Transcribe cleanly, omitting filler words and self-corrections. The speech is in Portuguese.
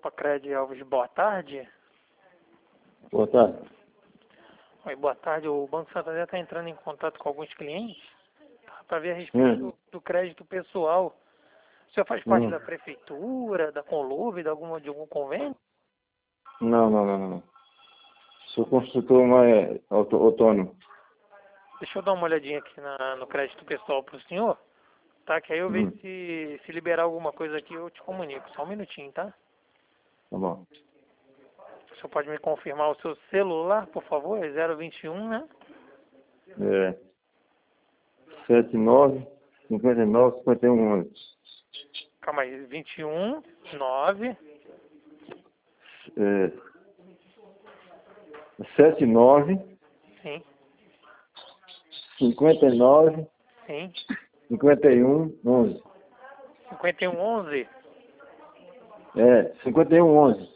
Copa Cred Alves, boa tarde. Boa tarde. Oi, boa tarde. O Banco Santander está entrando em contato com alguns clientes para ver a respeito do crédito pessoal. O senhor faz parte da prefeitura, da Conluve, de algum convênio? Não. Sou construtor, mas autônomo. Deixa eu dar uma olhadinha aqui no crédito pessoal para o senhor, tá? Que aí eu vejo se liberar alguma coisa aqui, eu te comunico. Só um minutinho, tá? Tá bom. O senhor pode me confirmar o seu celular, por favor? É 021, né? 79 59 51 11. Calma aí, 21 9 79 sim, 59 sim, 51 11. 51 11. 51 11.